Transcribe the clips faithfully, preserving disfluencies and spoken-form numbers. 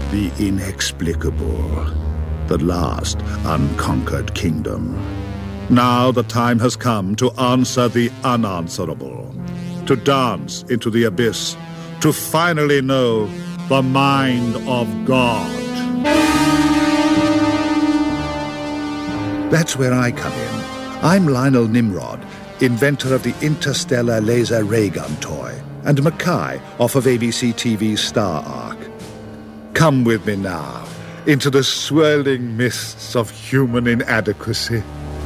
the inexplicable, the last unconquered kingdom. Now the time has come to answer the unanswerable, to dance into the abyss, to finally know the mind of God. That's where I come in. I'm Lionel Nimrod, inventor of the interstellar laser ray gun toy, and Mackay off of A B C T V's Star Arc. Come with me now into the swirling mists of human inadequacy.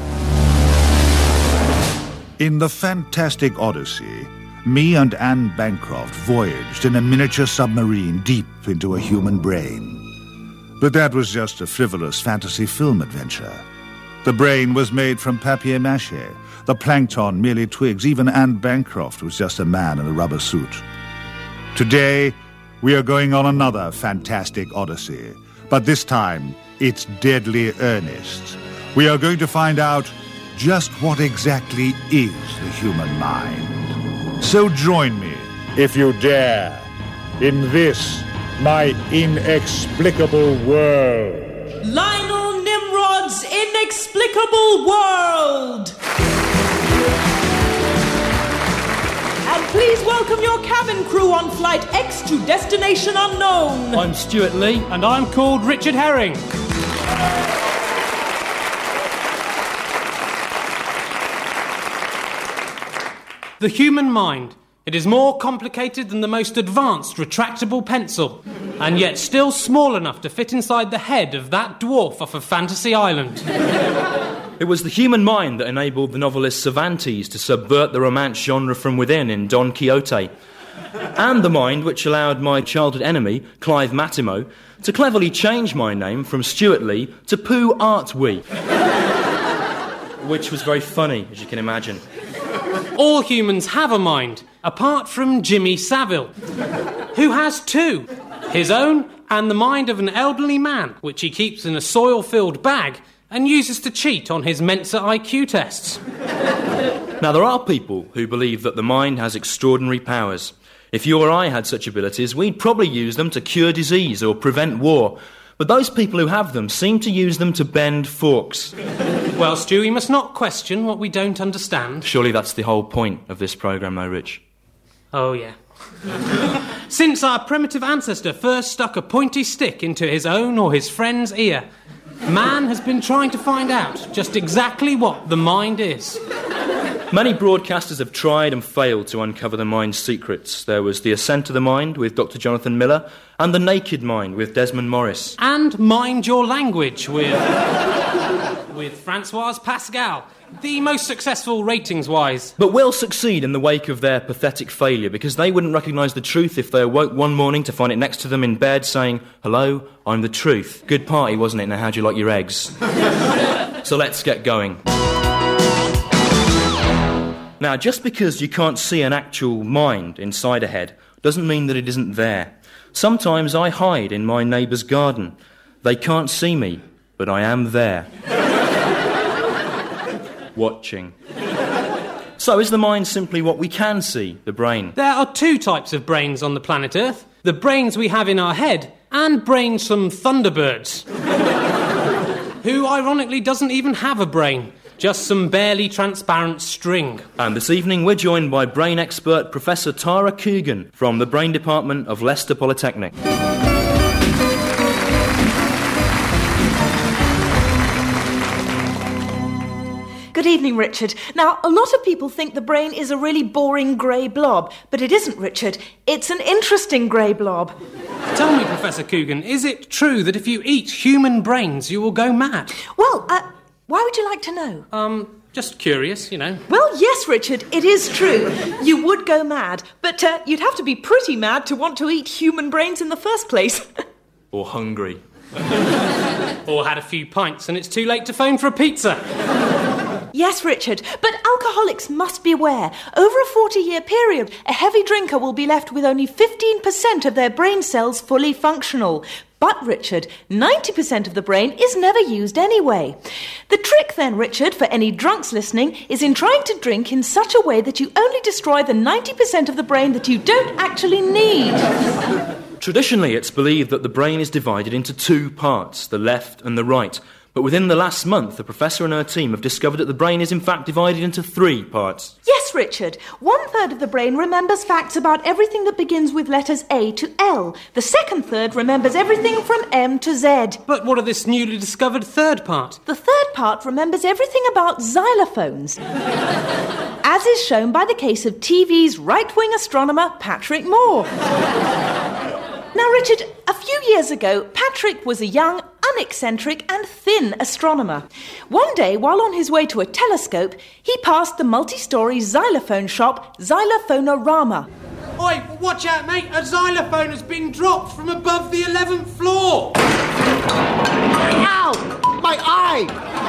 In the fantastic Odyssey, me and Anne Bancroft voyaged in a miniature submarine deep into a human brain. But that was just a frivolous fantasy film adventure. The brain was made from papier-mâché, the plankton merely twigs. Even Anne Bancroft was just a man in a rubber suit. Today, we are going on another fantastic Odyssey, but this time, it's deadly earnest. We are going to find out just what exactly is the human mind. So join me, if you dare, in this, my inexplicable world. Lionel Nimrod's Inexplicable World! And please welcome your cabin crew on Flight X to Destination Unknown. I'm Stuart Lee. And I'm called Richard Herring. The human mind. It is more complicated than the most advanced retractable pencil, and yet still small enough to fit inside the head of that dwarf off of Fantasy Island. It was the human mind that enabled the novelist Cervantes to subvert the romance genre from within in Don Quixote, and the mind which allowed my childhood enemy, Clive Mattimo, to cleverly change my name from Stuart Lee to Pooh Artwee, which was very funny, as you can imagine. All humans have a mind, apart from Jimmy Savile, who has two, his own and the mind of an elderly man, which he keeps in a soil-filled bag and uses to cheat on his Mensa I Q tests. Now, there are people who believe that the mind has extraordinary powers. If you or I had such abilities, we'd probably use them to cure disease or prevent war. But those people who have them seem to use them to bend forks. Well, Stu, we must not question what we don't understand. Surely that's the whole point of this programme, though, Rich. Oh, yeah. Since our primitive ancestor first stuck a pointy stick into his own or his friend's ear, man has been trying to find out just exactly what the mind is. Many broadcasters have tried and failed to uncover the mind's secrets. There was The Ascent of the Mind with Doctor Jonathan Miller, and The Naked Mind with Desmond Morris. And Mind Your Language with, with Francoise Pascal, the most successful ratings-wise. But will succeed in the wake of their pathetic failure, because they wouldn't recognise the truth if they awoke one morning to find it next to them in bed saying, "Hello, I'm the truth." Good party, wasn't it? Now, how'd you like your eggs? So let's get going. Now, just because you can't see an actual mind inside a head doesn't mean that it isn't there. Sometimes I hide in my neighbour's garden. They can't see me, but I am there. Watching. So is the mind simply what we can see, the brain? There are two types of brains on the planet Earth. The brains we have in our head and brains from Thunderbirds, who ironically doesn't even have a brain. Just some barely transparent string. And this evening we're joined by brain expert Professor Tara Coogan from the Brain Department of Leicester Polytechnic. Good evening, Richard. Now, a lot of people think the brain is a really boring grey blob, but it isn't, Richard. It's an interesting grey blob. Tell me, Professor Coogan, is it true that if you eat human brains you will go mad? Well, uh... why would you like to know? Um, just curious, you know. Well, yes, Richard, it is true. You would go mad, but uh, you'd have to be pretty mad to want to eat human brains in the first place. Or hungry. Or had a few pints and it's too late to phone for a pizza. Yes, Richard, but alcoholics must be aware. Over a forty-year period, a heavy drinker will be left with only fifteen percent of their brain cells fully functional. But, Richard, ninety percent of the brain is never used anyway. The trick then, Richard, for any drunks listening, is in trying to drink in such a way that you only destroy the ninety percent of the brain that you don't actually need. Traditionally, it's believed that the brain is divided into two parts, the left and the right. But within the last month, the professor and her team have discovered that the brain is in fact divided into three parts. Yes, Richard. One third of the brain remembers facts about everything that begins with letters A to L. The second third remembers everything from M to Z. But what of this newly discovered third part? The third part remembers everything about xylophones. As is shown by the case of T V's right-wing astronomer, Patrick Moore. Now, Richard, a few years ago, Patrick was a young, uneccentric and thin astronomer. One day, while on his way to a telescope, he passed the multi-storey xylophone shop, Xylophonorama. Oi, watch out, mate! A xylophone has been dropped from above the eleventh floor! Ow! My eye!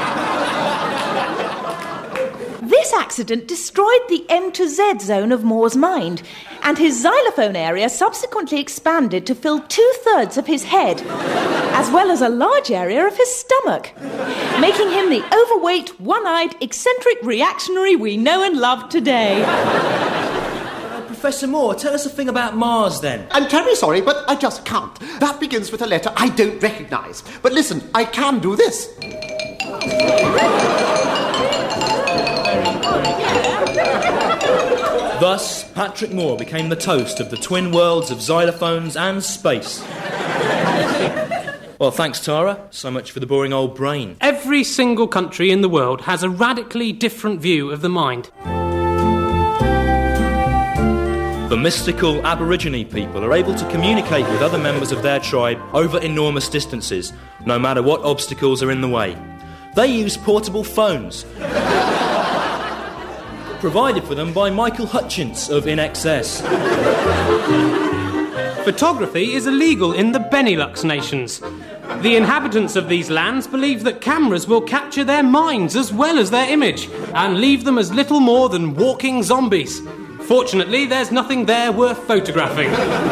This accident destroyed the M to Z zone of Moore's mind, and his xylophone area subsequently expanded to fill two-thirds of his head, as well as a large area of his stomach, making him the overweight, one-eyed, eccentric reactionary we know and love today. Uh, Professor Moore, tell us a thing about Mars, then. I'm terribly sorry, but I just can't. That begins with a letter I don't recognise. But listen, I can do this. Thus, Patrick Moore became the toast of the twin worlds of xylophones and space. Well, thanks, Tara. So much for the boring old brain. Every single country in the world has a radically different view of the mind. The mystical Aborigine people are able to communicate with other members of their tribe over enormous distances, no matter what obstacles are in the way. They use portable phones, provided for them by Michael Hutchins of In Excess. Photography is illegal in the Benelux nations. The inhabitants of these lands believe that cameras will capture their minds as well as their image and leave them as little more than walking zombies. Fortunately, there's nothing there worth photographing.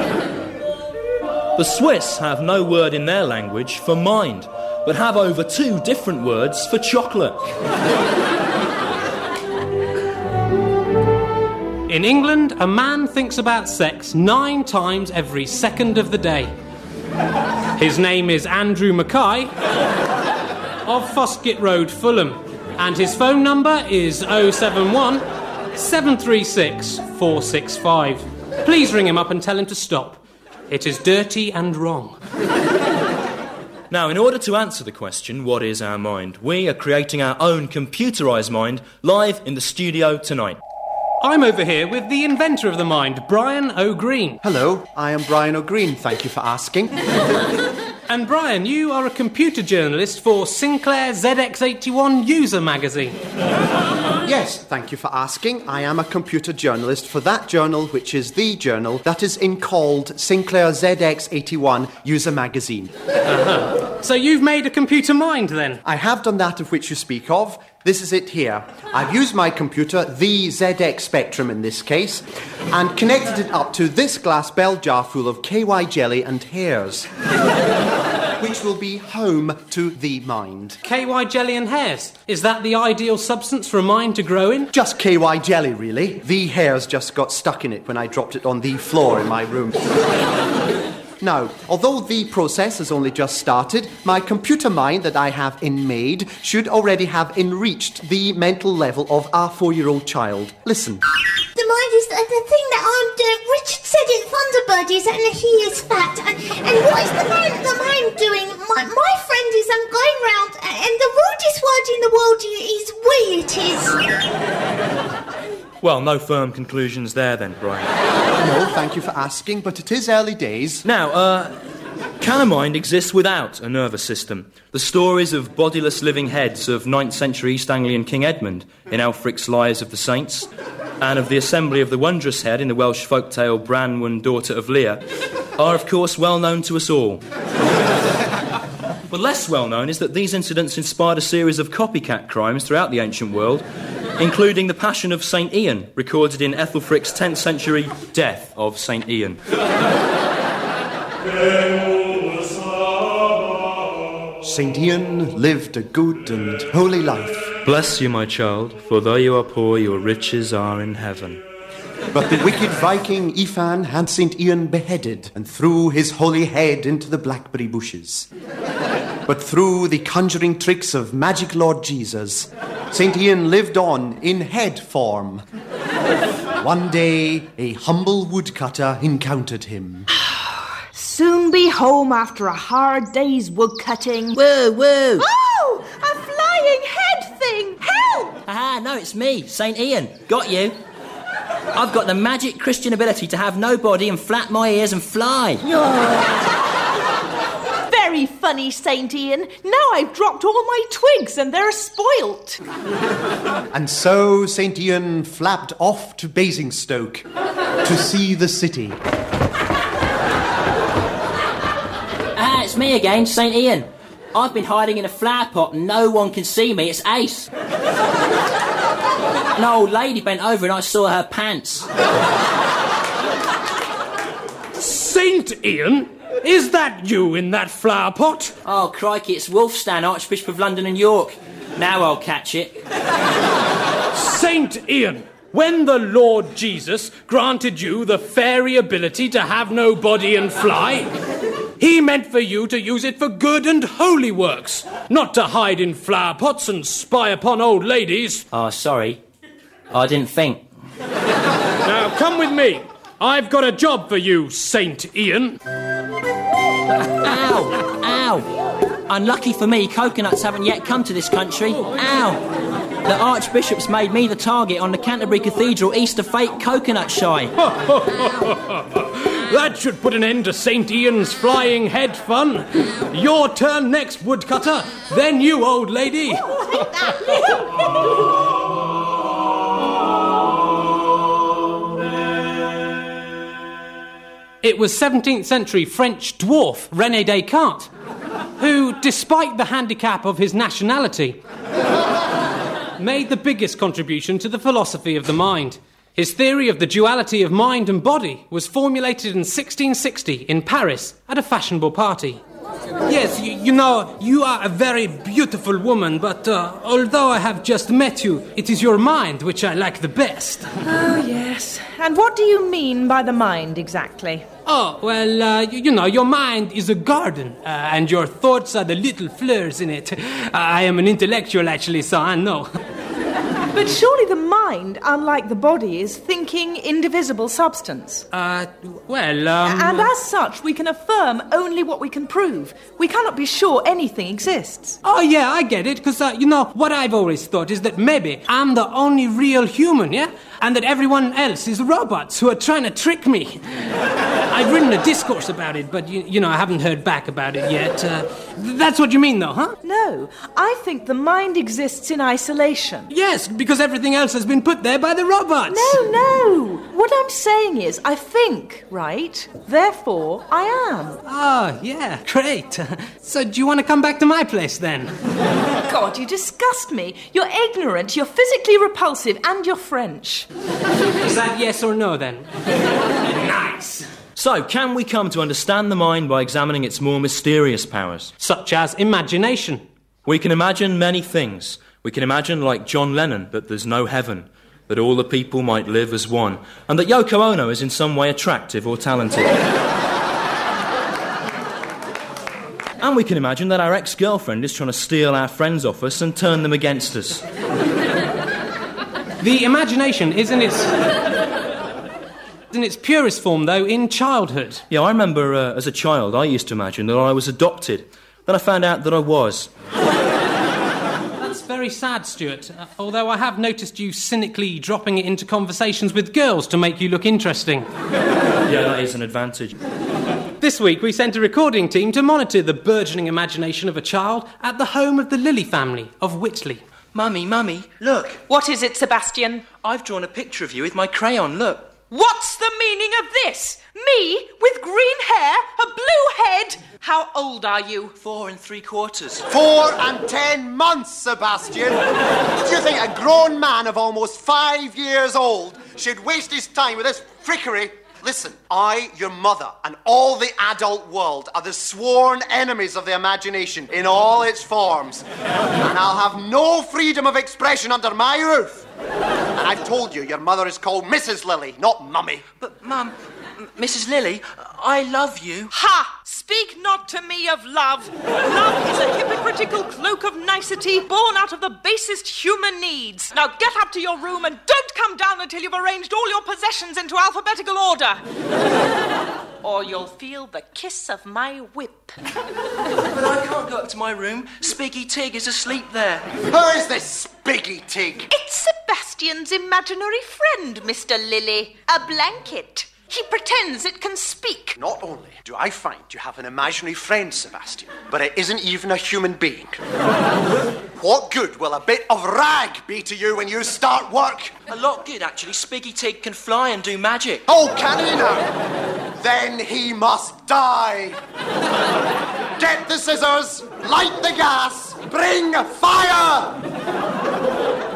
The Swiss have no word in their language for mind, but have over two different words for chocolate. In England, a man thinks about sex nine times every second of the day. His name is Andrew Mackay of Foskett Road, Fulham, and his phone number is oh seven one, seven three six, four six five. Please ring him up and tell him to stop. It is dirty and wrong. Now, in order to answer the question, what is our mind, we are creating our own computerised mind live in the studio tonight. I'm over here with the inventor of the mind, Brian O'Green. Hello, I am Brian O'Green. Thank you for asking. And Brian, you are a computer journalist for Sinclair Z X eighty-one User Magazine. Yes, thank you for asking. I am a computer journalist for that journal, which is the journal that is in called Sinclair Z X eighty-one User Magazine. Uh-huh. So you've made a computer mind, then? I have done that of which you speak of. This is it here. I've used my computer, the Z X Spectrum in this case, and connected it up to this glass bell jar full of K Y jelly and hairs, which will be home to the mind. K Y jelly and hairs? Is that the ideal substance for a mind to grow in? Just K Y jelly, really. The hairs just got stuck in it when I dropped it on the floor in my room. Now, although the process has only just started, my computer mind that I have in-made should already have enreached the mental level of a four-year-old child. Listen. The mind is the, the thing that I'm doing. Richard said it, Thunderbird is, and he is fat. And, and what is the mind, the mind doing? My, my friend is um, going round, and the rudest word in the world is we, it is. Well, no firm conclusions there then, Brian. No, thank you for asking, but it is early days. Now, uh, can a mind exist without a nervous system? The stories of bodiless living heads of ninth century East Anglian King Edmund in Ælfric's Lives of the Saints, and of the assembly of the wondrous head in the Welsh folktale Branwen, Daughter of Lear, are of course well known to us all. But less well known is that these incidents inspired a series of copycat crimes throughout the ancient world, including the Passion of Saint Ian, recorded in Ælfric's tenth century Death of Saint Ian. Saint Ian lived a good and holy life. Bless you, my child, for though you are poor, your riches are in heaven. But the wicked Viking Ifan had Saint Ian beheaded and threw his holy head into the blackberry bushes. But through the conjuring tricks of magic Lord Jesus, Saint Ian lived on in head form. One day, a humble woodcutter encountered him. Soon be home after a hard day's woodcutting. Woo, woo! Oh! A flying head thing! Help! Ah, no, it's me, Saint Ian. Got you. I've got the magic Christian ability to have no body and flap my ears and fly. Very funny, Saint Ian. Now I've dropped all my twigs and they're spoilt. And so Saint Ian flapped off to Basingstoke to see the city. Ah, it's me again, Saint Ian. I've been hiding in a flower pot and no one can see me. It's Ace. An old lady bent over and I saw her pants. Saint Ian? Is that you in that flower pot? Oh, crikey, it's Wulfstan, Archbishop of London and York. Now I'll catch it. Saint Ian, when the Lord Jesus granted you the fairy ability to have no body and fly, he meant for you to use it for good and holy works, not to hide in flower pots and spy upon old ladies. Oh, sorry. I didn't think. Now, come with me. I've got a job for you, Saint Ian. Ow! Ow! Unlucky for me, coconuts haven't yet come to this country. Ow! The Archbishop's made me the target on the Canterbury Cathedral Easter fake coconut shy. That should put an end to Saint Ian's flying head fun. Your turn next, woodcutter. Then you, old lady. It was seventeenth century French dwarf René Descartes who, despite the handicap of his nationality, made the biggest contribution to the philosophy of the mind. His theory of the duality of mind and body was formulated in sixteen sixty in Paris at a fashionable party. Yes, you, you know, you are a very beautiful woman, but uh, although I have just met you, it is your mind which I like the best. Oh, yes. And what do you mean by the mind, exactly? Oh, well, uh, you, you know, your mind is a garden, uh, and your thoughts are the little flowers in it. Uh, I am an intellectual, actually, so I know. But surely the mind, unlike the body, is thinking, indivisible substance. Uh, well, um... And as such, we can affirm only what we can prove. We cannot be sure anything exists. Oh, yeah, I get it, because, uh, you know, what I've always thought is that maybe I'm the only real human, yeah? And that everyone else is robots who are trying to trick me. I've written a discourse about it, but, you, you know, I haven't heard back about it yet. Uh, that's what you mean, though, huh? No, I think the mind exists in isolation. Yes, because everything else has been put there by the robots. No, no. What I'm saying is, I think, right? Therefore, I am. Oh, yeah, great. So do you want to come back to my place, then? God, you disgust me. You're ignorant, you're physically repulsive, and you're French. Is that yes or no, then? Nice. So, can we come to understand the mind by examining its more mysterious powers? Such as imagination. We can imagine many things. We can imagine, like John Lennon, that there's no heaven, that all the people might live as one, and that Yoko Ono is in some way attractive or talented. And we can imagine that our ex-girlfriend is trying to steal our friends off us and turn them against us. The imagination is in its... in its purest form, though, in childhood. Yeah, I remember uh, as a child I used to imagine that I was adopted. Then I found out that I was. That's very sad, Stuart, uh, although I have noticed you cynically dropping it into conversations with girls to make you look interesting. Yeah, that is an advantage. This week we sent a recording team to monitor the burgeoning imagination of a child at the home of the Lilly family of Whitley. Mummy, Mummy, look. What is it, Sebastian? I've drawn a picture of you with my crayon, look. What's the meaning of this? Me with green hair, a blue head? How old are you? Four and three quarters. Four and ten months, Sebastian. Do you think a grown man of almost five years old should waste his time with this frickery? Listen, I, your mother, and all the adult world are the sworn enemies of the imagination in all its forms. And I'll have no freedom of expression under my roof. I've told you, your mother is called Missus Lily, not Mummy. But, Mum, M- Missus Lily, I love you. Ha! Speak not to me of love. Love is a hypocritical cloak of nicety born out of the basest human needs. Now get up to your room and don't come down until you've arranged all your possessions into alphabetical order. Or you'll feel the kiss of my whip. But I can't go up to my room. Spiggy Tig is asleep there. Who is this Spiggy Tig? It's Sebastian's imaginary friend, Mister Lily. A blanket. He pretends it can speak. Not only do I find you have an imaginary friend, Sebastian, but it isn't even a human being. What good will a bit of rag be to you when you start work? A lot good, actually. Spiggy Tig can fly and do magic. Oh, can he now? Then he must die. Get the scissors, light the gas, bring fire!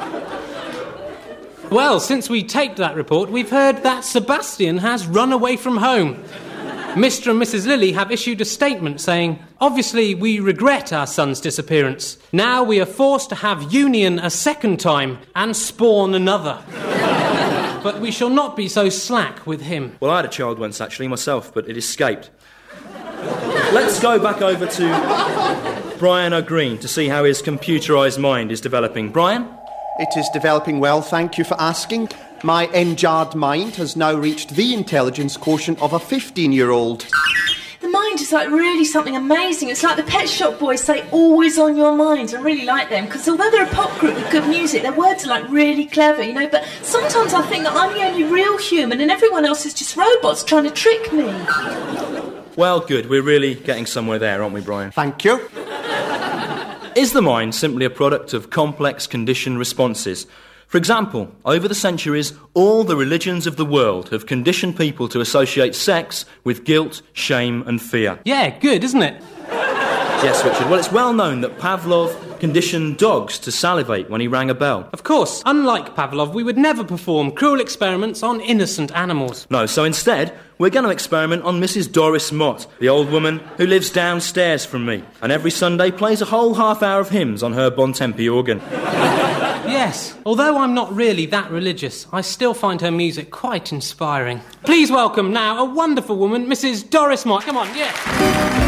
Well, since we taped that report, we've heard that Sebastian has run away from home. Mister and Missus Lily have issued a statement saying, obviously we regret our son's disappearance. Now we are forced to have union a second time and spawn another. But we shall not be so slack with him. Well, I had a child once, actually, myself, but it escaped. Let's go back over to Brian O'Green to see how his computerised mind is developing. Brian? It is developing well, thank you for asking. My enjarred mind has now reached the intelligence quotient of a fifteen-year-old. The mind is like really something amazing. It's like the Pet Shop Boys say, always on your mind. I really like them, because although they're a pop group with good music, their words are like really clever, you know, but sometimes I think that I'm the only real human and everyone else is just robots trying to trick me. Well, good. We're really getting somewhere there, aren't we, Brian? Thank you. Is the mind simply a product of complex conditioned responses? For example, over the centuries, all the religions of the world have conditioned people to associate sex with guilt, shame and fear. Yeah, good, isn't it? Yes, Richard. Well, it's well known that Pavlov conditioned dogs to salivate when he rang a bell. Of course, unlike Pavlov, we would never perform cruel experiments on innocent animals. No, so instead, we're going to experiment on Missus Doris Mott, the old woman who lives downstairs from me, and every Sunday plays a whole half hour of hymns on her Bontempi organ. Yes, although I'm not really that religious, I still find her music quite inspiring. Please welcome now a wonderful woman, Missus Doris Mott. Come on, yeah.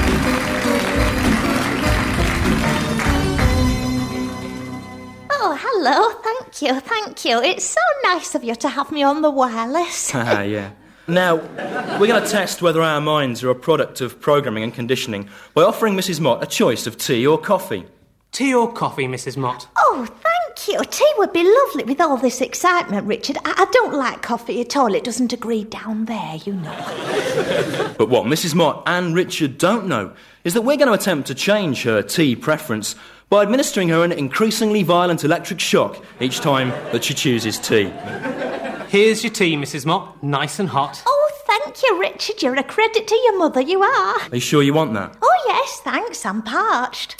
Oh, hello. Thank you, thank you. It's so nice of you to have me on the wireless. Ah, yeah. Now, we're going to test whether our minds are a product of programming and conditioning by offering Missus Mott a choice of tea or coffee. Tea or coffee, Missus Mott? Oh, thank you. Tea would be lovely with all this excitement, Richard. I, I don't like coffee at all. It doesn't agree down there, you know. But what Missus Mott and Richard don't know is that we're going to attempt to change her tea preference by administering her an increasingly violent electric shock each time that she chooses tea. Here's your tea, Missus Mott. Nice and hot. Oh, thank you, Richard. You're a credit to your mother, you are. Are you sure you want that? Oh, yes, thanks. I'm parched.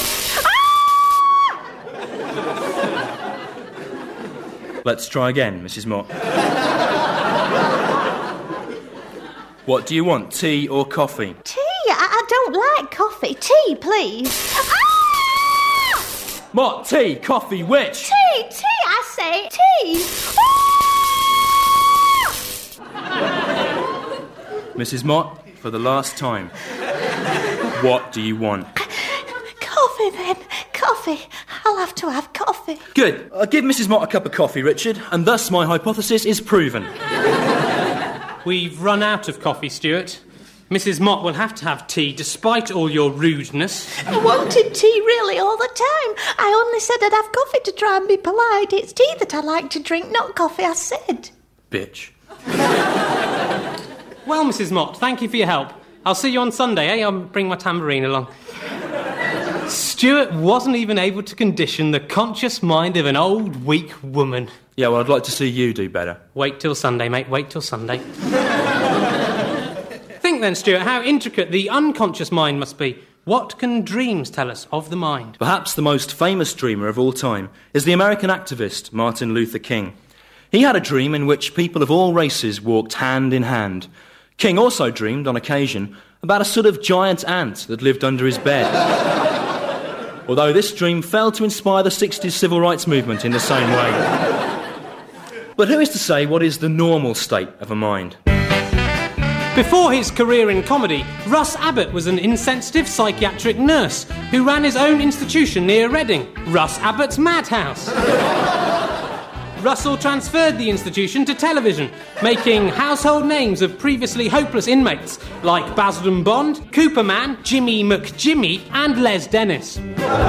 Let's try again, Missus Mott. What do you want, tea or coffee? Tea? I, I don't like coffee. Tea, please. Ah! Mott, tea, coffee, which? Tea, tea, I say, tea. Ah! Missus Mott, for the last time, what do you want? Coffee, then. Coffee. I'll have to have coffee. Good. I'll give Missus Mott a cup of coffee, Richard, and thus my hypothesis is proven. We've run out of coffee, Stuart. Missus Mott will have to have tea, despite all your rudeness. I wanted tea, really, all the time. I only said I'd have coffee to try and be polite. It's tea that I like to drink, not coffee, I said. Bitch. Well, Missus Mott, thank you for your help. I'll see you on Sunday, eh? I'll bring my tambourine along. Stuart wasn't even able to condition the conscious mind of an old, weak woman. Yeah, well, I'd like to see you do better. Wait till Sunday, mate, wait till Sunday. Think then, Stuart, how intricate the unconscious mind must be. What can dreams tell us of the mind? Perhaps the most famous dreamer of all time is the American activist Martin Luther King. He had a dream in which people of all races walked hand in hand. King also dreamed, on occasion, about a sort of giant ant that lived under his bed. Although this dream failed to inspire the sixties civil rights movement in the same way. But who is to say what is the normal state of a mind? Before his career in comedy, Russ Abbott was an insensitive psychiatric nurse who ran his own institution near Reading, Russ Abbott's Madhouse. Russell transferred the institution to television, making household names of previously hopeless inmates like Basildon Bond, Cooperman, Jimmy McJimmy, and Les Dennis.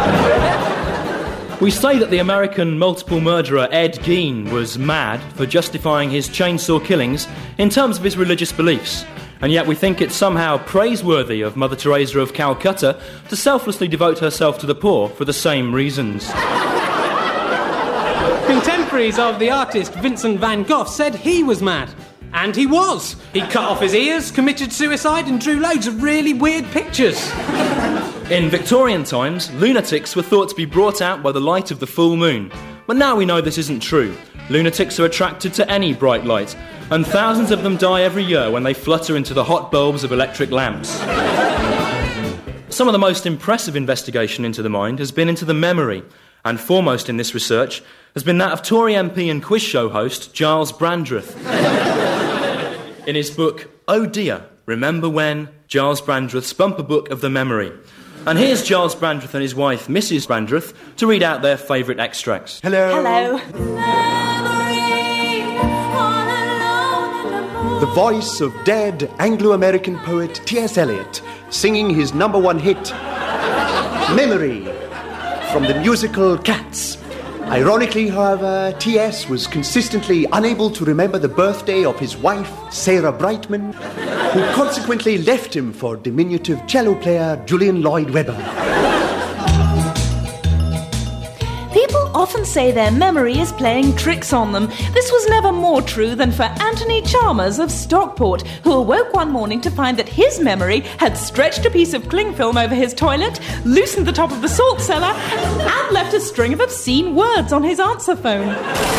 We say that the American multiple murderer Ed Gein was mad for justifying his chainsaw killings in terms of his religious beliefs, and yet we think it's somehow praiseworthy of Mother Teresa of Calcutta to selflessly devote herself to the poor for the same reasons. Contemporaries of the artist Vincent van Gogh said he was mad. And he was. He cut off his ears, committed suicide, and drew loads of really weird pictures. In Victorian times, lunatics were thought to be brought out by the light of the full moon. But now we know this isn't true. Lunatics are attracted to any bright light, and thousands of them die every year when they flutter into the hot bulbs of electric lamps. Some of the most impressive investigation into the mind has been into the memory, and foremost in this research has been that of Tory M P and quiz show host Giles Brandreth. In his book, Oh Dear, Remember When? Giles Brandreth's bumper book of the memory. And here's Giles Brandreth and his wife, Missus Brandreth, to read out their favourite extracts. Hello. Hello. The voice of dead Anglo-American poet T S Eliot, singing his number one hit, Memory, from the musical Cats. Ironically, however, T S was consistently unable to remember the birthday of his wife, Sarah Brightman, who consequently left him for diminutive cello player Julian Lloyd Webber. People often say their memory is playing tricks on them. This was never more true than for Anthony Chalmers of Stockport, who awoke one morning to find that his memory had stretched a piece of cling film over his toilet, loosened the top of the salt cellar, and left a string of obscene words on his answer phone.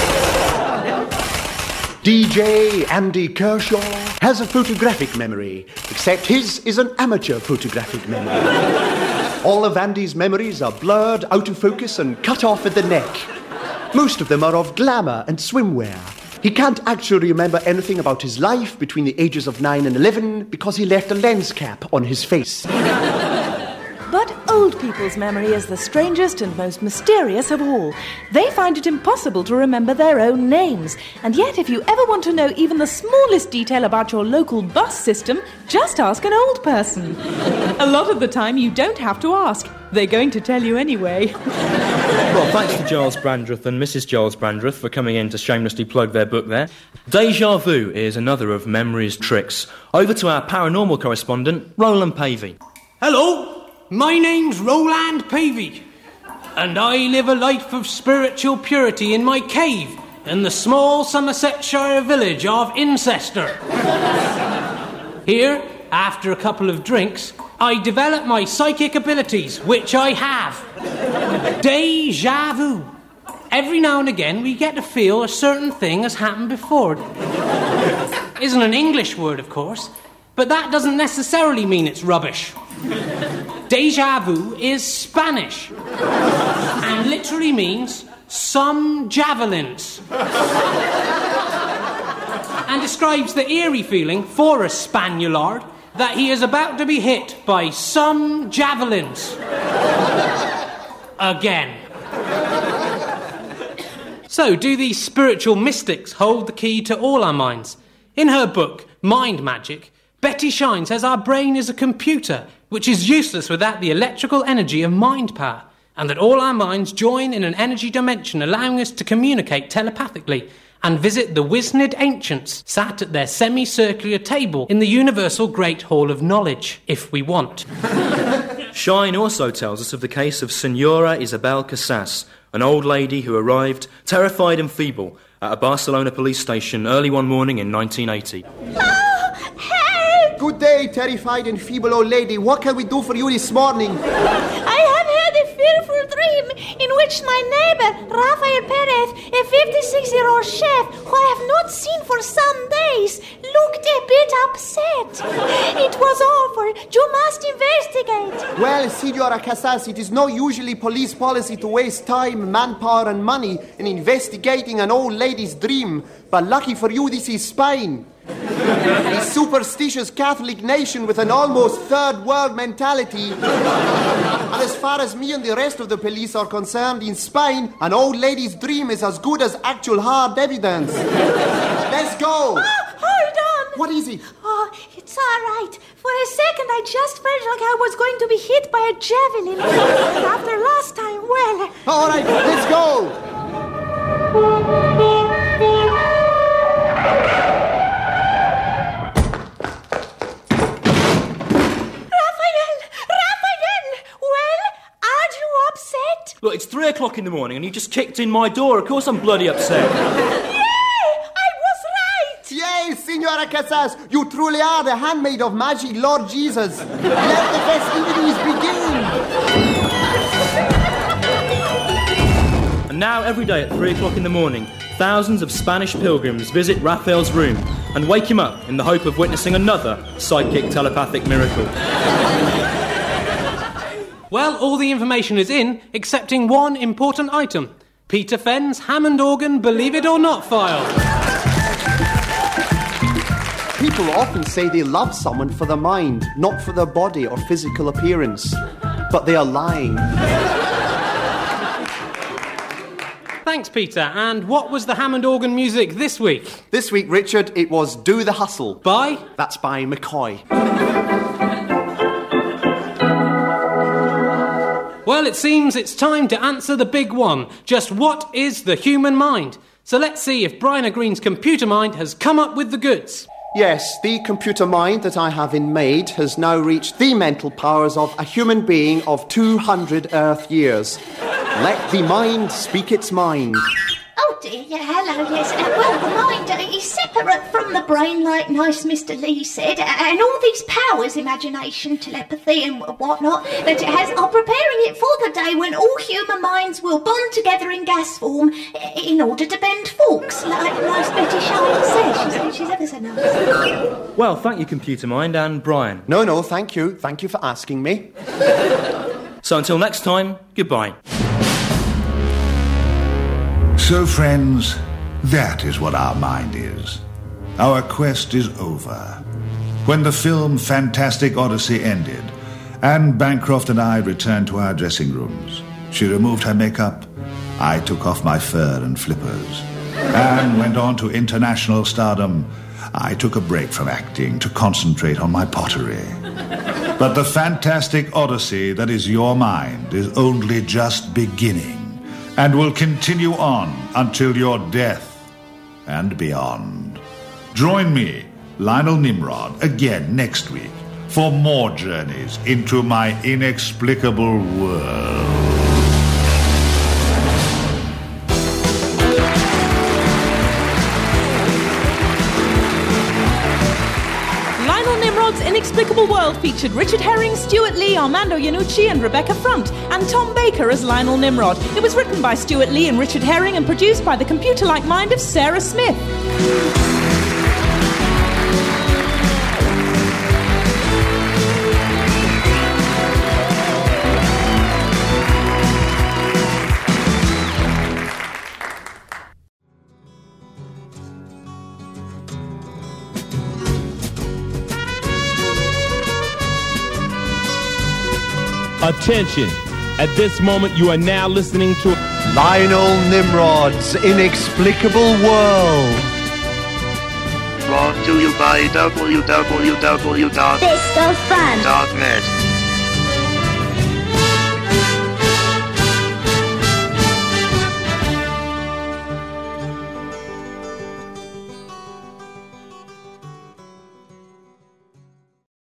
D J Andy Kershaw has a photographic memory, except his is an amateur photographic memory. All of Andy's memories are blurred, out of focus, and cut off at the neck. Most of them are of glamour and swimwear. He can't actually remember anything about his life between the ages of nine and eleven because he left a lens cap on his face. But old people's memory is the strangest and most mysterious of all. They find it impossible to remember their own names. And yet, if you ever want to know even the smallest detail about your local bus system, just ask an old person. A lot of the time, you don't have to ask. They're going to tell you anyway. Well, thanks to Giles Brandreth and Missus Giles Brandreth for coming in to shamelessly plug their book there. Deja Vu is another of memory's tricks. Over to our paranormal correspondent, Roland Pavey. Hello, my name's Roland Pavey, and I live a life of spiritual purity in my cave in the small Somersetshire village of Incester. Here, after a couple of drinks, I develop my psychic abilities, which I have. Deja vu. Every now and again, we get to feel a certain thing has happened before. Isn't an English word, of course, but that doesn't necessarily mean it's rubbish. Deja vu is Spanish and literally means some javelins, and describes the eerie feeling for a Spaniard that he is about to be hit by some javelins. Again. So, do these spiritual mystics hold the key to all our minds? In her book, Mind Magic, Betty Shine says our brain is a computer which is useless without the electrical energy of mind power, and that all our minds join in an energy dimension allowing us to communicate telepathically and visit the Wisnid ancients sat at their semicircular table in the universal Great Hall of Knowledge, if we want. Shine also tells us of the case of Senora Isabel Casas, an old lady who arrived, terrified and feeble, at a Barcelona police station early one morning in nineteen eighty. Good day, terrified and feeble old lady. What can we do for you this morning? I have had a fearful dream in which my neighbor, Rafael Perez, a fifty-six-year-old chef who I have not seen for some face looked a bit upset. It was awful. You must investigate. Well, Signora Casas, it is not usually police policy to waste time, manpower and money in investigating an old lady's dream. But lucky for you, this is Spain. A superstitious Catholic nation with an almost third world mentality. And as far as me and the rest of the police are concerned, in Spain, an old lady's dream is as good as actual hard evidence. Let's go. Oh, hold on. What is it? Oh, it's all right. For a second, I just felt like I was going to be hit by a javelin. After last time, well... All right, let's go. Look, it's three o'clock in the morning and you just kicked in my door. Of course I'm bloody upset. Yeah, I was right. Yay, Signora Casas, you truly are the handmaid of magic Lord Jesus. Let the festivities begin. And now, every day at three o'clock in the morning, thousands of Spanish pilgrims visit Raphael's room and wake him up in the hope of witnessing another psychic telepathic miracle. Well, all the information is in, excepting one important item. Peter Fenn's Hammond organ Believe It or Not file. People often say they love someone for their mind, not for their body or physical appearance. But they are lying. Thanks, Peter. And what was the Hammond organ music this week? This week, Richard, it was Do the Hustle. By? That's by McCoy. Well, it seems it's time to answer the big one. Just what is the human mind? So let's see if Bryna Green's computer mind has come up with the goods. Yes, the computer mind that I have in made has now reached the mental powers of a human being of two hundred Earth years. Let the mind speak its mind. Oh dear, yeah, hello, yes. Uh, well, the mind uh, is separate from the brain, like nice Mister Lee said, uh, and all these powers, imagination, telepathy and whatnot, that it has are preparing it for the day when all human minds will bond together in gas form uh, in order to bend forks, like nice Betty Sharp says. She's, she's ever so nice. Well, thank you, computer mind, and Brian. No, no, thank you. Thank you for asking me. So until next time, goodbye. So, friends, that is what our mind is. Our quest is over. When the film Fantastic Odyssey ended, Anne Bancroft and I returned to our dressing rooms. She removed her makeup. I took off my fur and flippers. Anne went on to international stardom. I took a break from acting to concentrate on my pottery. But the Fantastic Odyssey that is your mind is only just beginning, and will continue on until your death and beyond. Join me, Lionel Nimrod, again next week for more journeys into my inexplicable world. Inexplicable World featured Richard Herring, Stuart Lee, Armando Iannucci and Rebecca Front, and Tom Baker as Lionel Nimrod. It was written by Stuart Lee and Richard Herring and produced by the computer-like mind of Sarah Smith. Attention. At this moment, you are now listening to Lionel Nimrod's Inexplicable World. Brought to you by w w w dot best of fun dot net.